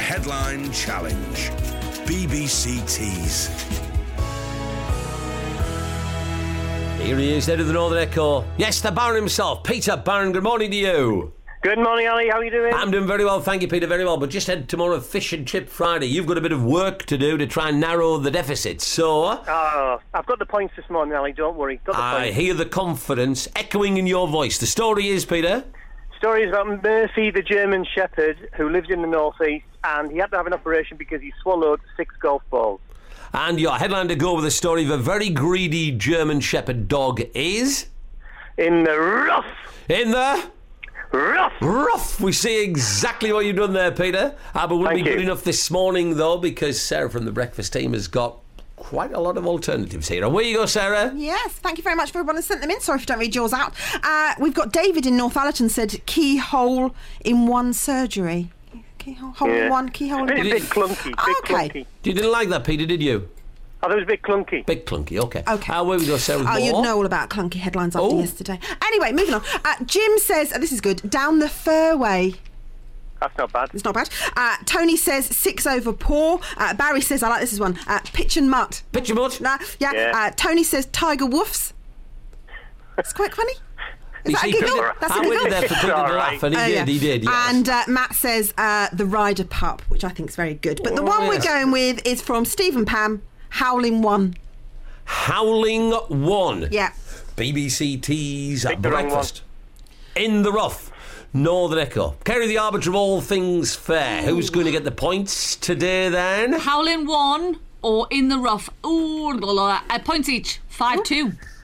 Headline Challenge. BBC Tees. Here he is, head of the Northern Echo. Yes, the Baron himself, Peter Barron. Good morning to you. Good morning, Ali. How are you doing? I'm doing very well, thank you, Peter, very well. But just had tomorrow Fish and Chip Friday. You've got a bit of work to do to try and narrow the deficit, so... I've got the points this morning, Ali. Don't worry. Got the I points. hear the confidence echoing in your voice. The story is, Peter... Story is about Murphy, the German Shepherd, who lives in the northeast, and he had to have an operation because he swallowed 6 golf balls. And your headline to go with the story of a very greedy German Shepherd dog is... In the rough. In the... Rough. Rough. We see exactly what you've done there, Peter. But wouldn't Thank be you. good enough this morning, though, because Sarah from the breakfast team has got quite a lot of alternatives here. Away you go, Sarah. Yes, thank you very much for everyone who sent them in. Sorry if I don't read yours out. We've got David in Northallerton said keyhole in one surgery. Keyhole in one, keyhole in Bit, one. bit clunky. Bit Okay. clunky. You didn't like that, Peter, did you? I thought it was a bit clunky. Big clunky, okay. Okay. Away we go, Sarah. with Oh, you'd more. know all about clunky headlines after Oh. yesterday. Anyway, moving on. Jim says, this is good, down the fairway. That's not bad. It's not bad. Tony says 6 over par. Barry says, I like this one, pitch and mutt. Pitch and mutt? Yeah. Yeah. Tony says tiger woofs. It's quite funny. Is You that a see, giggle? Peter, That's a I went giggle. there for Peter to All laugh, right. and he did, yes. And Matt says the rider pup, which I think is very good. But the Oh, one we're yes. going with is from Stephen Pam, Howling One. Howling One. Yeah. BBC Tees at Pick the wrong breakfast. In the rough. Northern Echo. Kerry, the arbiter of all things fair. Who's going to get the points today, then? Howling One or In the Rough. Ooh, points each. 5-2.